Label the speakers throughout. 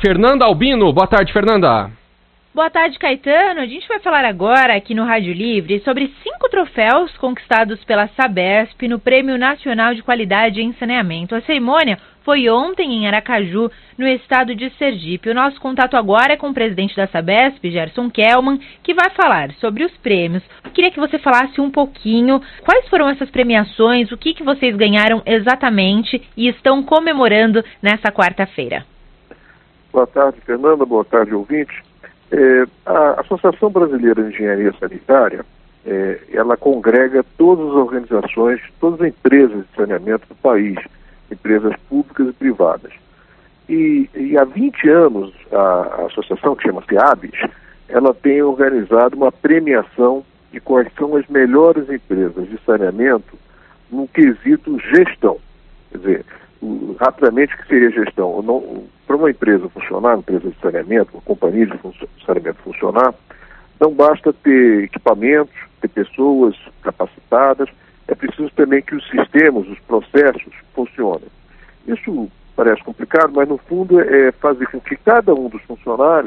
Speaker 1: Fernanda Albino. Boa tarde, Fernanda.
Speaker 2: Boa tarde, Caetano. A gente vai falar agora aqui no Rádio Livre sobre 5 troféus conquistados pela Sabesp no Prêmio Nacional de Qualidade em Saneamento. A cerimônia foi ontem em Aracaju, no estado de Sergipe. O nosso contato agora é com o presidente da Sabesp, Gerson Kelman, que vai falar sobre os prêmios. Eu queria que você falasse um pouquinho quais foram essas premiações, o que vocês ganharam exatamente e estão comemorando nessa quarta-feira.
Speaker 3: Boa tarde, Fernanda. Boa tarde, ouvinte. A Associação Brasileira de Engenharia Sanitária, ela congrega todas as organizações, todas as empresas de saneamento do país, empresas públicas e privadas. E há 20 anos, a associação, que chama-se ABIS, ela tem organizado uma premiação de quais são as melhores empresas de saneamento no quesito gestão. Quer dizer, rapidamente, o que seria gestão? Para uma empresa funcionar, uma empresa de saneamento, uma companhia de saneamento funcionar, não basta ter equipamentos, ter pessoas capacitadas, é preciso também que os sistemas, os processos funcionem. Isso parece complicado, mas no fundo é fazer com que cada um dos funcionários,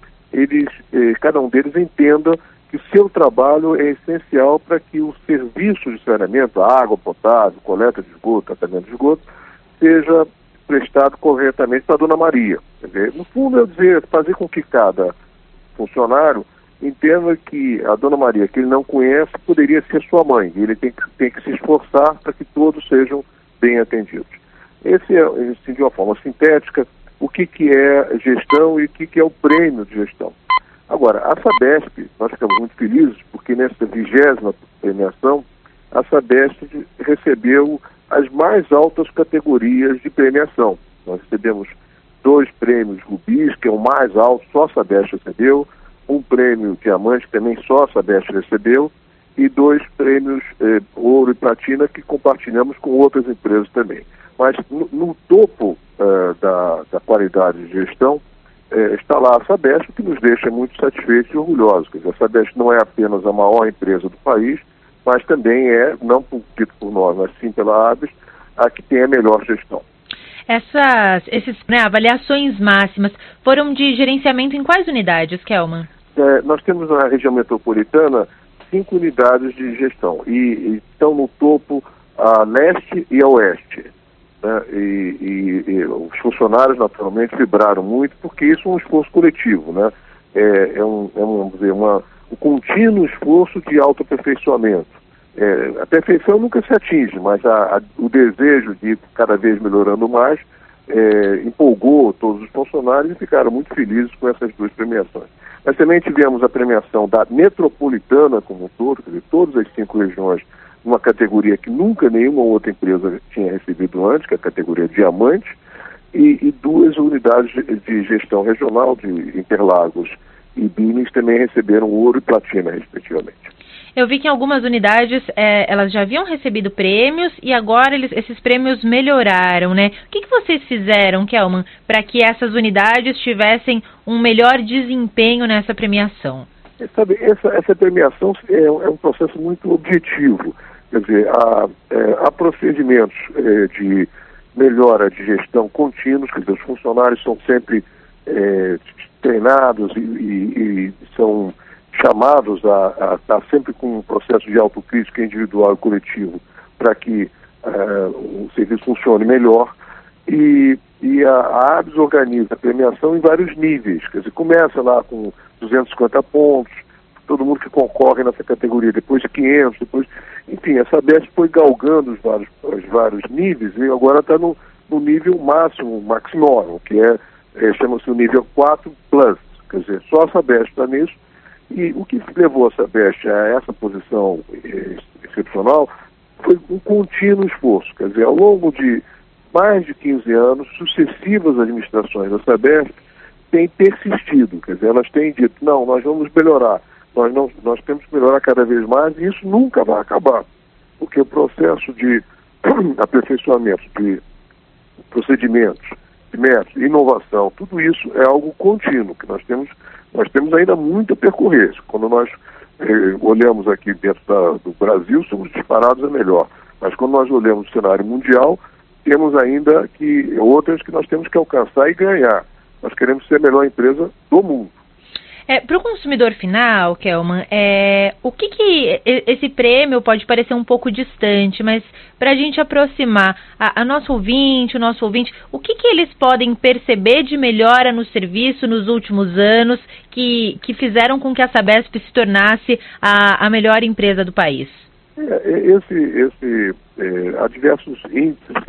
Speaker 3: cada um deles entenda que o seu trabalho é essencial para que o serviço de saneamento, a água potável, coleta de esgoto, tratamento de esgoto, seja prestado corretamente para a Dona Maria. Quer dizer, no fundo, fazer com que cada funcionário entenda que a Dona Maria, que ele não conhece, poderia ser sua mãe. Ele tem que se esforçar para que todos sejam bem atendidos. Esse é, assim, de uma forma sintética, o que é gestão e o que é o prêmio de gestão. Agora, a Sabesp, nós ficamos muito felizes, porque nesta 20ª premiação, a Sabesp recebeu as mais altas categorias de premiação. Nós recebemos 2 prêmios Rubis, que é o mais alto, só a Sabesp recebeu, um prêmio Diamante, que também só a Sabesp recebeu, e 2 prêmios Ouro e Platina, que compartilhamos com outras empresas também. Mas no topo da qualidade de gestão está lá a Sabesp, que nos deixa muito satisfeitos e orgulhosos. Quer dizer, a Sabesp não é apenas a maior empresa do país, mas também não dito por nós, mas sim pela ABIS, a que tem a melhor gestão.
Speaker 2: Essas avaliações máximas foram de gerenciamento em quais unidades, Kelman?
Speaker 3: Nós temos na região metropolitana 5 unidades de gestão e estão no topo a leste e a oeste. Né? E os funcionários, naturalmente, vibraram muito, porque isso é um esforço coletivo, né? Vamos dizer, um contínuo esforço de autoaperfeiçoamento. A perfeição nunca se atinge, mas o desejo de ir cada vez melhorando mais empolgou todos os funcionários e ficaram muito felizes com essas 2 premiações. Mas também tivemos a premiação da metropolitana como um todo, quer dizer, todas as 5 regiões, numa categoria que nunca nenhuma outra empresa tinha recebido antes, que é a categoria Diamante, e 2 unidades de gestão regional de Interlagos e Billings também receberam Ouro e Platina, respectivamente.
Speaker 2: Eu vi que em algumas unidades elas já haviam recebido prêmios e agora esses prêmios melhoraram, né? O que vocês fizeram, Kelman, para que essas unidades tivessem um melhor desempenho nessa premiação?
Speaker 3: Sabe, essa premiação é um processo muito objetivo. Quer dizer, há procedimentos de melhora de gestão contínuos, quer dizer, os funcionários são sempre treinados e são chamados a estar sempre com um processo de autocrítica individual e coletivo para que o serviço funcione melhor. E a ABIS organiza a premiação em vários níveis. Quer dizer, começa lá com 250 pontos, todo mundo que concorre nessa categoria, depois 500, enfim, a Sabesp foi galgando os vários níveis e agora está no nível máximo, maximum, que chama-se o nível 4+. Quer dizer, só a Sabesp está nisso. E o que levou a Sabesp a essa posição excepcional foi um contínuo esforço. Quer dizer, ao longo de mais de 15 anos, sucessivas administrações da Sabesp têm persistido. Quer dizer, elas têm dito, não, nós vamos melhorar, nós temos que melhorar cada vez mais e isso nunca vai acabar. Porque o processo de aperfeiçoamento de procedimentos, de métodos, inovação, tudo isso é algo contínuo, que nós temos ainda muito a percorrer. Quando nós olhamos aqui dentro do Brasil, somos disparados a melhor. Mas quando nós olhamos o cenário mundial, temos ainda outras que nós temos que alcançar e ganhar. Nós queremos ser a melhor empresa do mundo.
Speaker 2: Para o consumidor final, Kelman, o que esse prêmio pode parecer um pouco distante, mas para a gente aproximar a nosso ouvinte, o nosso ouvinte, o que eles podem perceber de melhora no serviço nos últimos anos que fizeram com que a Sabesp se tornasse a melhor empresa do país?
Speaker 3: Há diversos índices que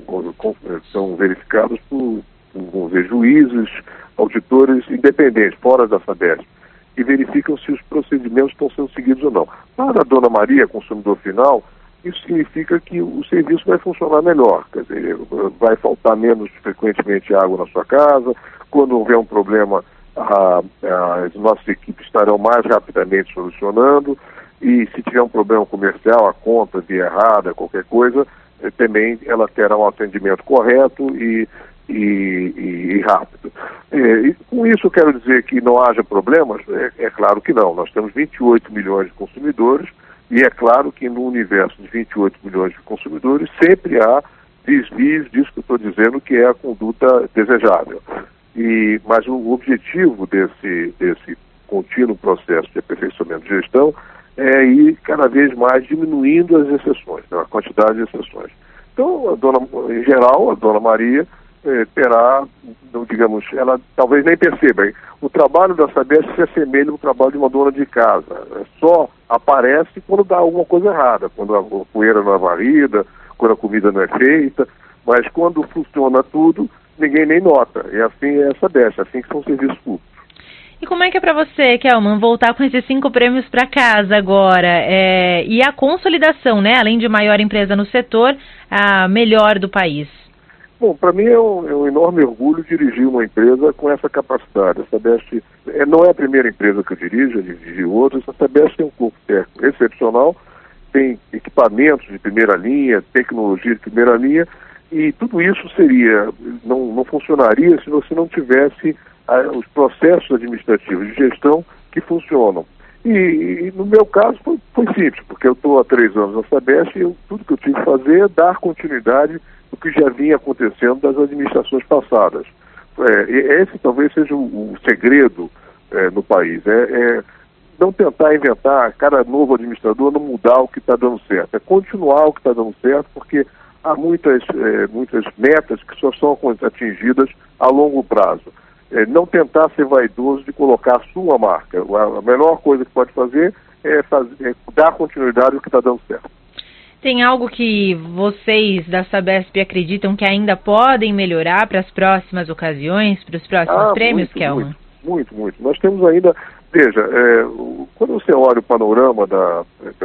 Speaker 3: são verificados por vamos dizer, juízes, auditores independentes, fora da Sabesp, que verificam se os procedimentos estão sendo seguidos ou não. Para a Dona Maria, consumidor final, isso significa que o serviço vai funcionar melhor, quer dizer, vai faltar menos frequentemente água na sua casa, quando houver um problema, as nossas equipes estarão mais rapidamente solucionando, e se tiver um problema comercial, a conta vier errada, qualquer coisa, também ela terá um atendimento correto e rápido. E com isso eu quero dizer que não haja problemas? É claro que não. Nós temos 28 milhões de consumidores e é claro que no universo de 28 milhões de consumidores sempre há desvios disso que eu estou dizendo, que é a conduta desejável. Mas o objetivo desse contínuo processo de aperfeiçoamento de gestão é ir cada vez mais diminuindo as exceções, né, a quantidade de exceções. Então, em geral, a Dona Maria terá, digamos, ela talvez nem perceba, hein? O trabalho da Sabesp se assemelha ao trabalho de uma dona de casa. Só aparece quando dá alguma coisa errada, quando a poeira não é varrida, quando a comida não é feita, mas quando funciona tudo, ninguém nem nota. E assim é a Sabesp, assim que são os serviços públicos.
Speaker 2: E como é que é para você, Kelman, voltar com esses 5 prêmios para casa agora? E a consolidação, né? Além de maior empresa no setor, a melhor do país.
Speaker 3: Bom, para mim é um enorme orgulho dirigir uma empresa com essa capacidade. A Sabesp não é a primeira empresa que eu dirijo, eu dirigi outras. A Sabesp tem um corpo técnico excepcional, tem equipamentos de primeira linha, tecnologia de primeira linha, e tudo isso não funcionaria se você não tivesse os processos administrativos de gestão que funcionam. E no meu caso foi simples, porque eu estou há 3 anos na Sabesp e tudo que eu tive que fazer é dar continuidade do que já vinha acontecendo das administrações passadas. Esse talvez seja o segredo no país, não tentar inventar, cada novo administrador não mudar o que está dando certo, é continuar o que está dando certo, porque há muitas metas que só são atingidas a longo prazo. Não tentar ser vaidoso de colocar a sua marca. A melhor coisa que pode fazer é dar continuidade ao que está dando certo.
Speaker 2: Tem algo que vocês da Sabesp acreditam que ainda podem melhorar para as próximas ocasiões, para os próximos prêmios, Kelman?
Speaker 3: Muito. Nós temos ainda, veja, quando você olha o panorama das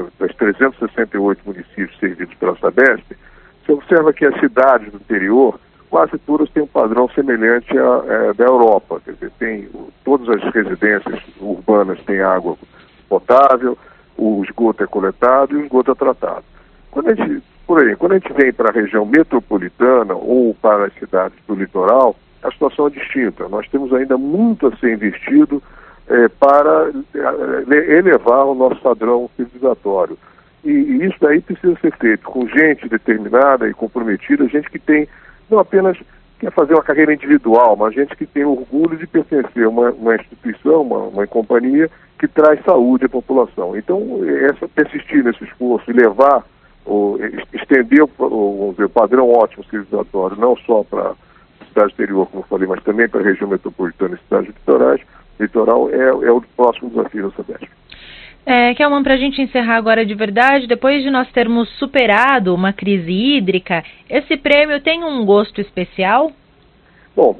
Speaker 3: 368 municípios servidos pela Sabesp, você observa que as cidades do interior, quase todas têm um padrão semelhante da Europa. Quer dizer, todas as residências urbanas têm água potável, o esgoto é coletado e o esgoto é tratado. Quando a gente vem para a região metropolitana ou para as cidades do litoral, a situação é distinta. Nós temos ainda muito a ser investido para elevar o nosso padrão civilizatório. E isso daí precisa ser feito com gente determinada e comprometida, gente que tem, não apenas quer fazer uma carreira individual, mas gente que tem orgulho de pertencer a uma instituição, uma companhia que traz saúde à população. Então, persistir nesse esforço e levar, estender o padrão ótimo civilizatório, não só para a cidade exterior, como eu falei, mas também para a região metropolitana e cidades litoral é o próximo desafio da Sabesp.
Speaker 2: Kelman, para a gente encerrar agora de verdade, depois de nós termos superado uma crise hídrica, esse prêmio tem um gosto especial?
Speaker 3: Bom,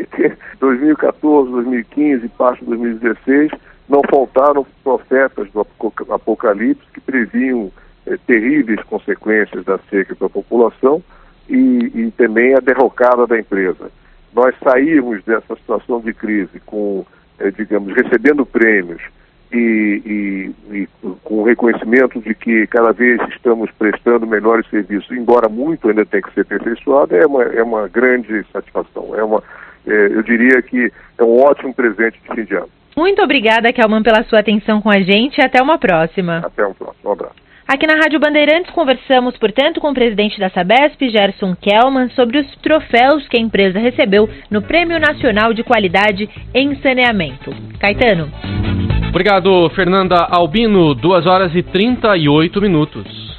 Speaker 3: 2014, 2015 e parte de 2016, não faltaram profetas do Apocalipse que previam terríveis consequências da seca para a população e também a derrocada da empresa. Nós saímos dessa situação de crise com, recebendo prêmios e com o reconhecimento de que cada vez estamos prestando melhores serviços, embora muito ainda tenha que ser aperfeiçoado, é uma grande satisfação. Eu diria que é um ótimo presente de fim de ano.
Speaker 2: Muito obrigada, Kelman, pela sua atenção com a gente e até uma próxima.
Speaker 3: Até uma próxima. Um abraço.
Speaker 2: Aqui na Rádio Bandeirantes conversamos, portanto, com o presidente da Sabesp, Gerson Kellmann, sobre os troféus que a empresa recebeu no Prêmio Nacional de Qualidade em Saneamento. Caetano.
Speaker 1: Obrigado, Fernanda Albino. 2 horas e 38 minutos.